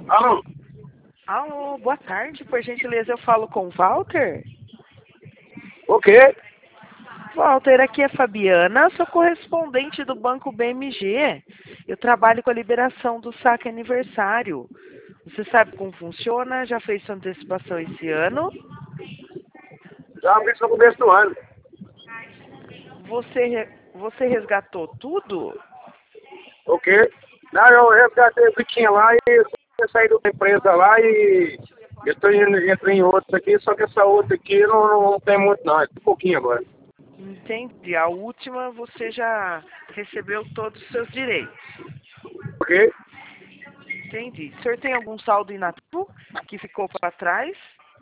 Alô? Alô, boa tarde, por gentileza, eu falo com o Walter? O quê? Walter, aqui é Fabiana, sou correspondente do Banco BMG. Eu trabalho com a liberação do saque aniversário. Você sabe como funciona? Já fez sua antecipação esse ano? Já fiz no começo do ano. Você resgatou tudo? O quê? Não, eu resgatei o que tinha lá e eu saí da empresa lá e eu estou indo em outros aqui, só que essa outra aqui não tem muito não, é um pouquinho agora. Entendi. A última você já recebeu todos os seus direitos. O quê? Entendi. O senhor tem algum saldo inativo que ficou para trás?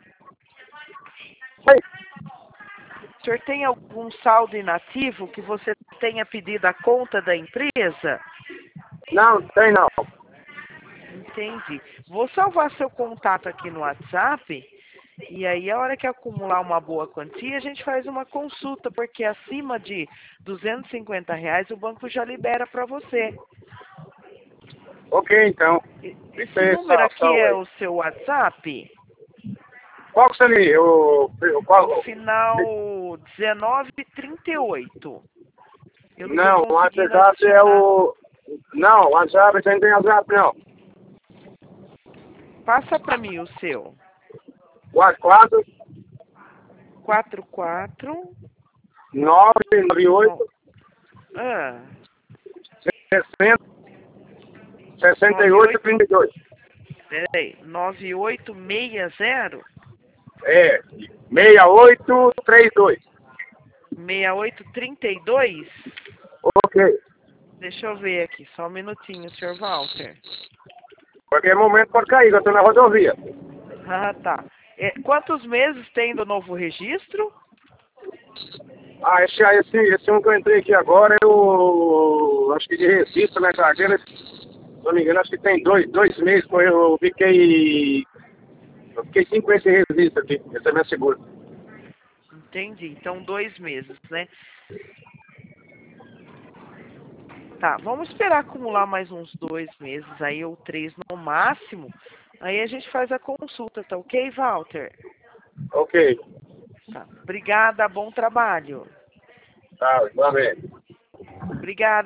Oi? O senhor tem algum saldo inativo que você tenha pedido a conta da empresa? Não, tem não. Entendi. Vou salvar seu contato aqui no WhatsApp e aí a hora que acumular uma boa quantia a gente faz uma consulta, porque acima de R$ 250 o banco já libera para você. Ok, então. Esse número aqui é o seu WhatsApp? Qual que seria? É o Qual? final 1938. Eu não estou Não, o conseguindo WhatsApp é adicionar. o... Não, o WhatsApp, você não tem WhatsApp não. Passa para mim o seu. 44 44 998 no, ah, 60 68 98, 32. peraí, 9860 É, 6832. 6832. Ok. Deixa eu ver aqui, só um minutinho, senhor Walter. Qualquer momento pode cair, eu estou na rodovia. Ah, tá. Quantos meses tem do novo registro? Ah, esse um que eu entrei aqui agora, eu acho que de registro, né, carteira, se não me engano, acho que tem dois meses, eu fiquei 5 meses sem registro aqui, esse é meu seguro. Entendi, então 2 meses, né? Tá, vamos esperar acumular mais uns 2 meses aí, ou 3 no máximo. Aí a gente faz a consulta, tá ok, Walter? Ok, Tá. Obrigada, bom trabalho. tá, igualmente. Obrigada.